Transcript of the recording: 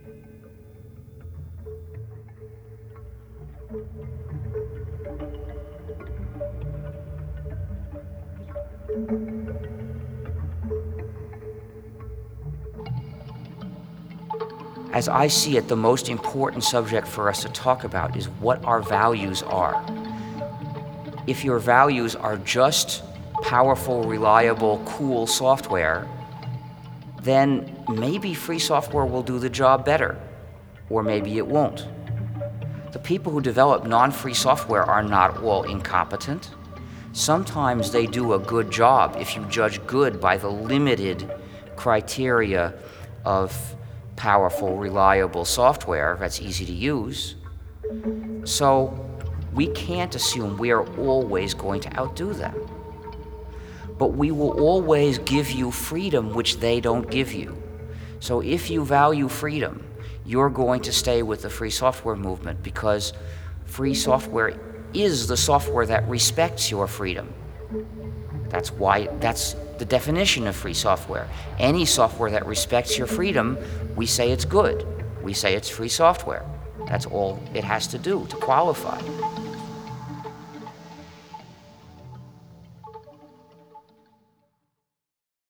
As I see it, the most important subject for us to talk about is what our values are. If your values are just powerful, reliable, cool software, then maybe free software will do the job better, or maybe it won't. The people who develop non-free software are not all incompetent. Sometimes they do a good job if you judge good by the limited criteria of powerful, reliable software that's easy to use. So we can't assume we are always going to outdo them. But we will always give you freedom which they don't give you. So if you value freedom, you're going to stay with the free software movement, because free software is the software that respects your freedom. That's the definition of free software. Any software that respects your freedom, we say it's good. We say it's free software. That's all it has to do to qualify.